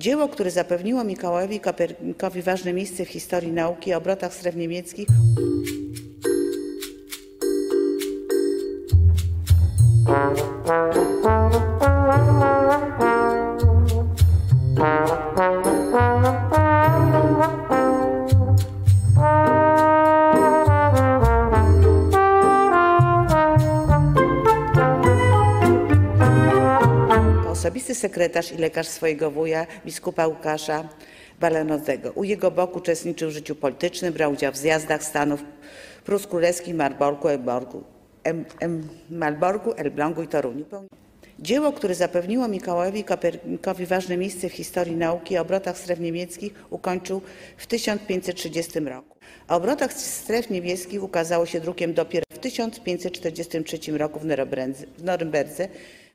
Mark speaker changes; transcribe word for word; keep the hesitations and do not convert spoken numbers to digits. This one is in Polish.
Speaker 1: Dzieło, które zapewniło Mikołajowi Kopernikowi ważne miejsce w historii nauki i obrotach stref niemieckich, osobisty sekretarz i lekarz swojego wuja, biskupa Łukasza Balanowskiego. U jego boku uczestniczył w życiu politycznym, brał udział w zjazdach stanów Prus Królewskich, Malborku, Elblągu, Malborku, Elblągu i Toruniu. Dzieło, które zapewniło Mikołajowi Kopernikowi ważne miejsce w historii nauki i obrotach stref niemieckich, ukończył w tysiąc pięćset trzydziestym roku. O obrotach stref niemieckich ukazało się drukiem dopiero w tysiąc pięćset czterdziestym trzecim roku w Norymberdze.